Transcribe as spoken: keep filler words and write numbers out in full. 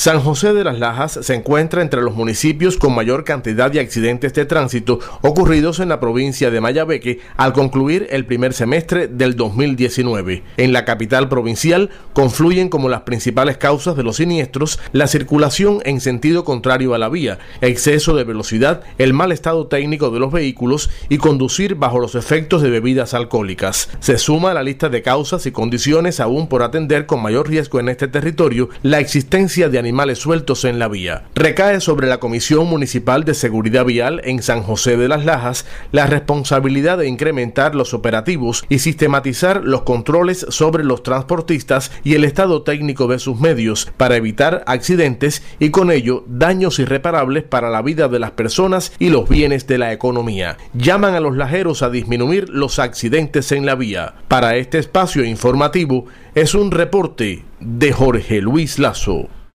San José de las Lajas se encuentra entre los municipios con mayor cantidad de accidentes de tránsito ocurridos en la provincia de Mayabeque al concluir el primer semestre del dos mil diecinueve. En la capital provincial confluyen como las principales causas de los siniestros la circulación en sentido contrario a la vía, exceso de velocidad, el mal estado técnico de los vehículos y conducir bajo los efectos de bebidas alcohólicas. Se suma a la lista de causas y condiciones aún por atender con mayor riesgo en este territorio la existencia de animales sueltos en la vía. Recae sobre la Comisión Municipal de Seguridad Vial en San José de las Lajas la responsabilidad de incrementar los operativos y sistematizar los controles sobre los transportistas y el estado técnico de sus medios para evitar accidentes y con ello daños irreparables para la vida de las personas y los bienes de la economía. Llaman a los lajeros a disminuir los accidentes en la vía. Para este espacio informativo es un reporte de Jorge Luis Lazo.